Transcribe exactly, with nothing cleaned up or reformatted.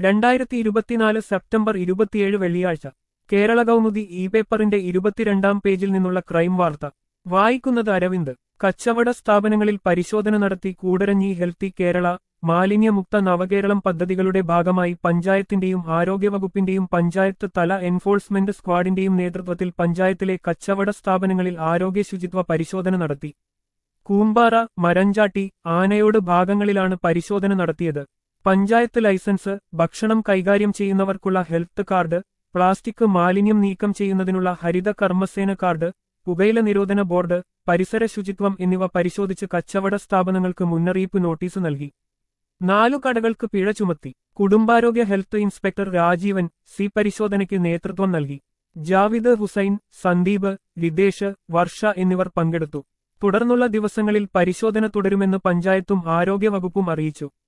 രണ്ടായിരത്തി ഇരുപത്തിനാല് സെപ്റ്റംബർ ഇരുപത്തിയേഴ് വെള്ളിയാഴ്ച കേരള കൗമുദി ഇ പേപ്പറിന്റെ ഇരുപത്തിരണ്ടാം പേജിൽ നിന്നുള്ള ക്രൈം വാർത്ത വായിക്കുന്നത് അരവിന്ദ്. കച്ചവട സ്ഥാപനങ്ങളിൽ പരിശോധന നടത്തി കൂടരഞ്ഞി ഹെൽത്തി കേരള മാലിന്യമുക്ത നവകേരളം പദ്ധതികളുടെ ഭാഗമായി പഞ്ചായത്തിന്റെയും ആരോഗ്യവകുപ്പിന്റെയും പഞ്ചായത്ത് തല എൻഫോഴ്സ്മെന്റ് സ്ക്വാഡിന്റെയും നേതൃത്വത്തിൽ പഞ്ചായത്തിലെ കച്ചവട സ്ഥാപനങ്ങളിൽ ആരോഗ്യ ശുചിത്വ പരിശോധന നടത്തി. കൂമ്പാറ, മരഞ്ചാട്ടി, ആനയോട് ഭാഗങ്ങളിലാണ് പരിശോധന നടത്തിയത്. പഞ്ചായത്ത് ലൈസൻസ്, ഭക്ഷണം കൈകാര്യം ചെയ്യുന്നവർക്കുള്ള ഹെൽത്ത് കാർഡ്, പ്ലാസ്റ്റിക് മാലിന്യം നീക്കം ചെയ്യുന്നതിനുള്ള ഹരിത കർമ്മസേന കാർഡ്, പുകയില നിരോധന ബോർഡ്, പരിസര ശുചിത്വം എന്നിവ പരിശോധിച്ച് കച്ചവട സ്ഥാപനങ്ങൾക്ക് മുന്നറിയിപ്പ് നോട്ടീസ് നൽകി. നാലു കടകൾക്ക് പിഴ ചുമത്തി. കുടുംബാരോഗ്യ ഹെൽത്ത് ഇൻസ്പെക്ടർ രാജീവൻ സി പരിശോധനയ്ക്ക് നേതൃത്വം നൽകി. ജാവിദ് ഹുസൈൻ, സന്ദീപ്, രിതേഷ്, വർഷ എന്നിവർ പങ്കെടുത്തു. തുടർന്നുള്ള ദിവസങ്ങളിൽ പരിശോധന തുടരുമെന്ന് പഞ്ചായത്തും ആരോഗ്യവകുപ്പും അറിയിച്ചു.